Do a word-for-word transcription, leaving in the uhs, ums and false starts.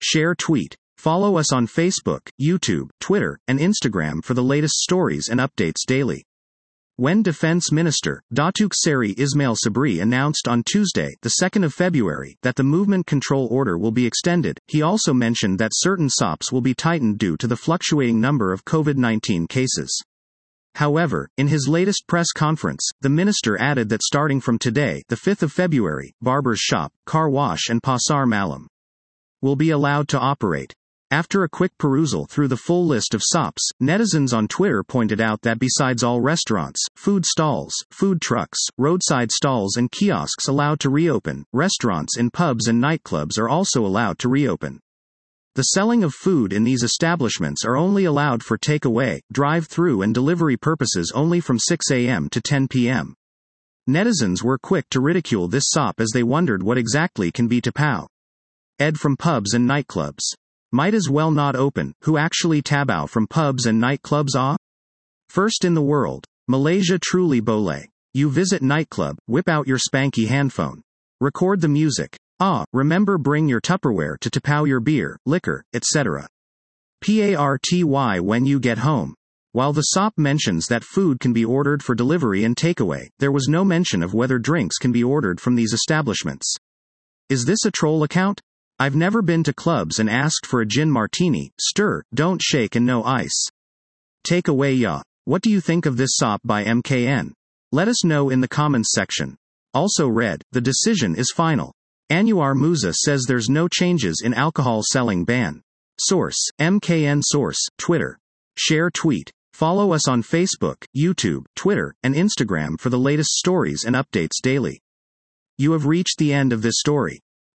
Share tweet. Follow us on Facebook, YouTube, Twitter, and Instagram for the latest stories and updates daily. When Defense Minister, Datuk Seri Ismail Sabri announced on Tuesday, the second of February, that the movement control order will be extended, he also mentioned that certain S O Ps will be tightened due to the fluctuating number of COVID nineteen cases. However, in his latest press conference, the minister added that starting from today, the fifth of February, barber's shop, car wash and pasar malam will be allowed to operate. After a quick perusal through the full list of S O Ps, netizens on Twitter pointed out that besides all restaurants, food stalls, food trucks, roadside stalls and kiosks allowed to reopen, restaurants in pubs and nightclubs are also allowed to reopen. The selling of food in these establishments are only allowed for takeaway, drive-through and delivery purposes only from six a m to ten p m Netizens were quick to ridicule this S O P as they wondered what exactly can be tapau. Ed from pubs and nightclubs. Might as well not open, who actually tabao from pubs and nightclubs ah? First in the world. Malaysia truly boleh. You visit nightclub, whip out your spanky handphone. Record the music. Ah, remember bring your Tupperware to tapau your beer, liquor, et cetera. Party when you get home. While the S O P mentions that food can be ordered for delivery and takeaway, there was no mention of whether drinks can be ordered from these establishments. Is this a troll account? I've never been to clubs and asked for a gin martini, stir, don't shake and no ice. Take away ya. What do you think of this S O P by M K N? Let us know in the comments section. Also read, the decision is final. Anwar Musa says there's no changes in alcohol selling ban. Source, M K N Source, Twitter. Share tweet. Follow us on Facebook, YouTube, Twitter, and Instagram for the latest stories and updates daily. You have reached the end of this story.